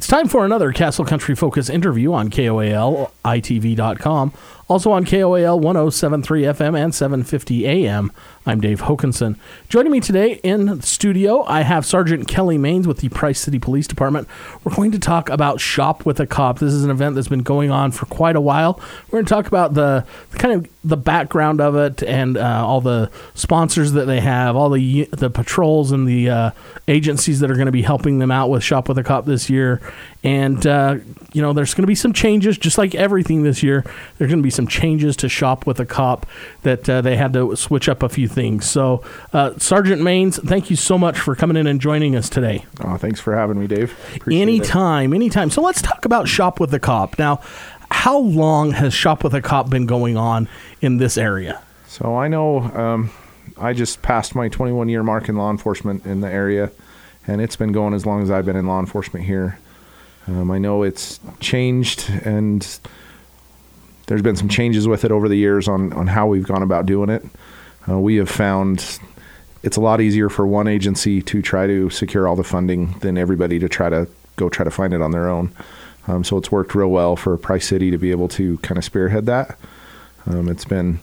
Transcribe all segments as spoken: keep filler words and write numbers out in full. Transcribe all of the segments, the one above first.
It's time for another Castle Country Focus interview on K O A L I T V dot com. Also on K O A L one oh seven point three F M and seven fifty A M. I'm Dave Hokanson. Joining me today in the studio, I have Sergeant Kelly Maines with the Price City Police Department. We're going to talk about Shop with a Cop. This is an event that's been going on for quite a while. We're going to talk about the kind of the background of it and uh, all the sponsors that they have, all the the patrols and the uh, agencies that are going to be helping them out with Shop with a Cop this year. And, uh, you know, there's going to be some changes, just like everything this year. There's going to be some changes to Shop with a Cop that uh, they had to switch up a few things. So, uh, Sergeant Maines, thank you so much for coming in and joining us today. Oh, thanks for having me, Dave. Appreciate anytime, it. anytime. So let's talk about Shop with a Cop. Now, how long has Shop with a Cop been going on in this area? So I know um, I just passed my twenty-one year mark in law enforcement in the area, and it's been going as long as I've been in law enforcement here. Um, I know it's changed, and there's been some changes with it over the years on, on how we've gone about doing it. Uh, we have found it's a lot easier for one agency to try to secure all the funding than everybody to try to go try to find it on their own. Um, so it's worked real well for Price City to be able to kind of spearhead that. Um, it's been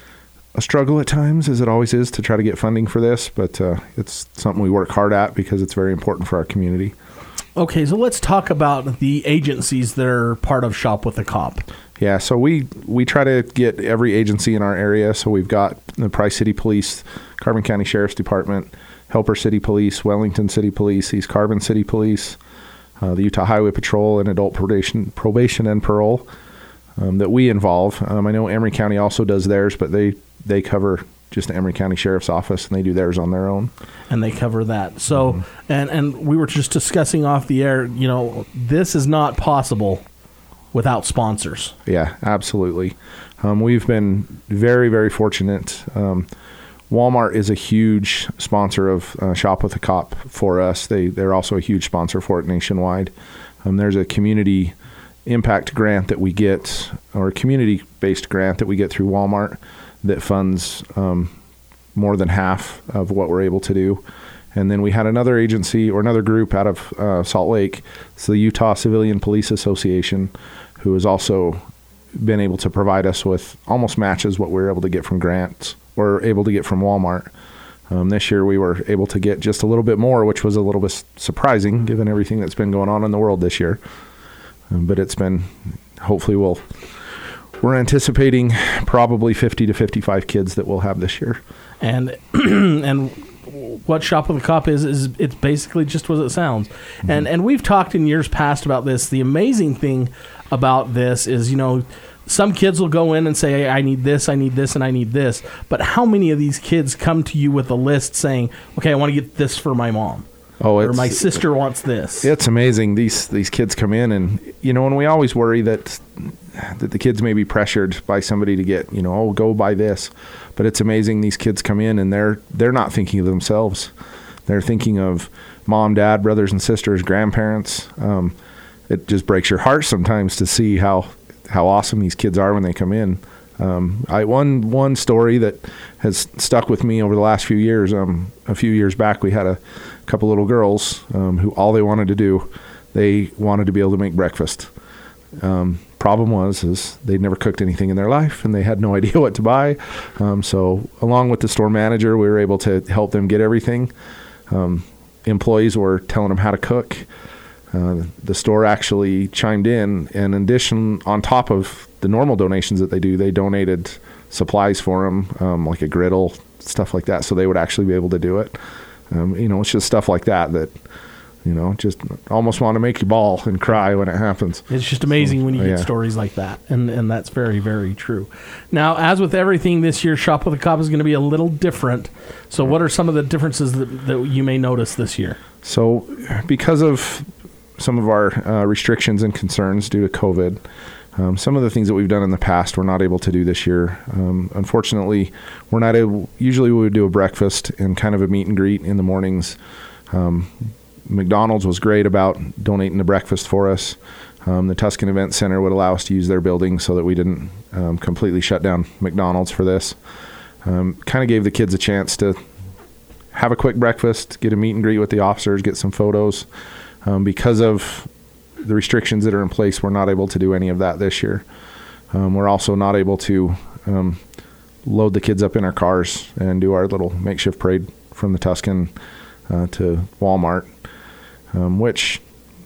a struggle at times, as it always is, to try to get funding for this, but uh, it's something we work hard at because it's very important for our community. Okay, so let's talk about the agencies that are part of Shop with a Cop. Yeah, so we, we try to get every agency in our area. So we've got the Price City Police, Carbon County Sheriff's Department, Helper City Police, Wellington City Police, East Carbon City Police, uh, the Utah Highway Patrol, and Adult Probation, probation and Parole um, that we involve. Um, I know Emery County also does theirs, but they, they cover just the Emery County Sheriff's Office, and they do theirs on their own. And they cover that. So, mm-hmm. and, and we were just discussing off the air, you know, this is not possible without sponsors. Yeah, absolutely. Um, we've been very, very fortunate. Um, Walmart is a huge sponsor of uh, Shop with a Cop for us. They, they're also a huge sponsor for it nationwide. Um, there's a community impact grant that we get, or a community-based grant that we get through Walmart that funds um, more than half of what we're able to do. And then we had another agency or another group out of uh, Salt Lake. It's the Utah Civilian Police Association, who has also been able to provide us with almost matches what we were able to get from grants or able to get from Walmart. Um, this year we were able to get just a little bit more, which was a little bit surprising given everything that's been going on in the world this year. Um, but it's been, hopefully we'll, we're anticipating probably fifty to fifty-five kids that we'll have this year. And and what Shop with a Cop is, is it's basically just what it sounds. Mm-hmm. And and we've talked in years past about this. The amazing thing about this is, you know, some kids will go in and say, I need this, I need this, and I need this. But how many of these kids come to you with a list saying, okay, I want to get this for my mom? Oh, or my sister wants this. It's amazing. These these kids come in, and you know, and we always worry that that the kids may be pressured by somebody to get, you know, oh, go buy this. But it's amazing. These kids come in, and they're they're not thinking of themselves. They're thinking of mom, dad, brothers and sisters, grandparents. Um, it just breaks your heart sometimes to see how how awesome these kids are when they come in. Um, I one one story that has stuck with me over the last few years. Um, a few years back, we had a couple little girls um, who all they wanted to do, they wanted to be able to make breakfast. Um, problem was is they'd never cooked anything in their life, and they had no idea what to buy. Um, so along with the store manager, we were able to help them get everything. Um, employees were telling them how to cook. Uh, the store actually chimed in, and in addition, on top of the normal donations that they do, they donated supplies for them, um, like a griddle, stuff like that, so they would actually be able to do it. Um, you know, it's just stuff like that that, you know, just almost want to make you bawl and cry when it happens. It's just amazing so, when you get yeah. stories like that, and, and that's very, very true. Now, as with everything this year, Shop with a Cop is going to be a little different. So what are some of the differences that, that you may notice this year? So because of some of our uh, restrictions and concerns due to COVID, Um, some of the things that we've done in the past we're not able to do this year. Um, unfortunately, we're not able, usually we would do a breakfast and kind of a meet and greet in the mornings. Um, McDonald's was great about donating the breakfast for us. Um, the Tuscan Event Center would allow us to use their building so that we didn't um, completely shut down McDonald's for this. Um, kind of gave the kids a chance to have a quick breakfast, get a meet and greet with the officers, get some photos. Um, because of the restrictions that are in place, we're not able to do any of that this year. Um, we're also not able to um, load the kids up in our cars and do our little makeshift parade from the Tuscan uh, to Walmart, um, which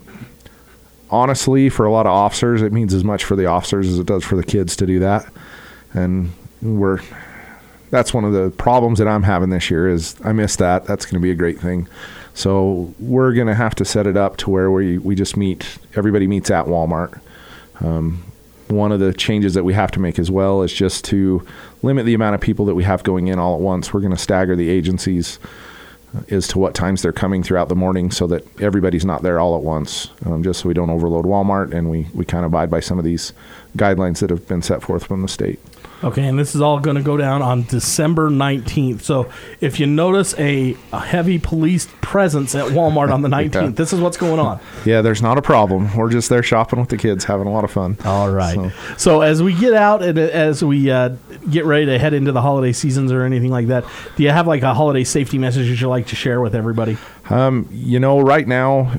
honestly, for a lot of officers, it means as much for the officers as it does for the kids to do that. And we're that's one of the problems that I'm having this year is I miss that. That's going to be a great thing. So we're going to have to set it up to where we, we just meet, everybody meets at Walmart. Um, one of the changes that we have to make as well is just to limit the amount of people that we have going in all at once. We're going to stagger the agencies as to what times they're coming throughout the morning so that everybody's not there all at once, um, just so we don't overload Walmart and we, we kind of abide by some of these guidelines that have been set forth from the state. Okay, and this is all going to go down on December nineteenth. So if you notice a, a heavy police presence at Walmart on the nineteenth, yeah. This is what's going on. Yeah, there's not a problem. We're just there shopping with the kids, having a lot of fun. All right. So, so as we get out and as we uh, get ready to head into the holiday seasons or anything like that, do you have like a holiday safety message that you'd like to share with everybody? Um, you know, right now,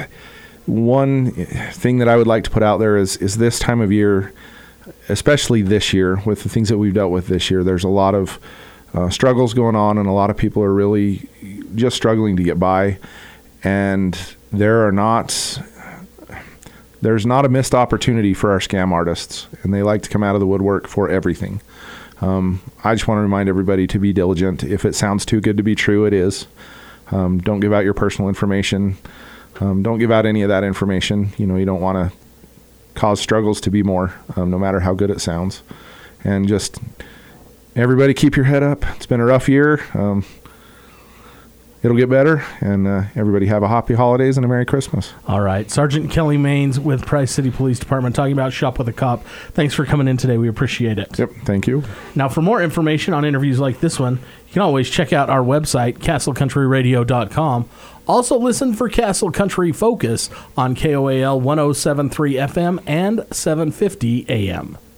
one thing that I would like to put out there is is this time of year, especially this year, with the things that we've dealt with this year, there's a lot of uh, struggles going on, and a lot of people are really just struggling to get by. And there are not, there's not a missed opportunity for our scam artists, and they like to come out of the woodwork for everything. Um, I just want to remind everybody to be diligent. If it sounds too good to be true, it is. Um, don't give out your personal information. Um, don't give out any of that information. You know, you don't want to cause struggles to be more, um, no matter how good it sounds. And just everybody keep your head up. It's been a rough year. Um, it'll get better, and uh, everybody have a happy holidays and a Merry Christmas. All right. Sergeant Kelly Maines with Price City Police Department talking about Shop with a Cop. Thanks for coming in today. We appreciate it. Yep. Thank you. Now, for more information on interviews like this one, you can always check out our website, castle country radio dot com. Also listen for Castle Country Focus on K O A L one oh seven point three F M and seven fifty A M.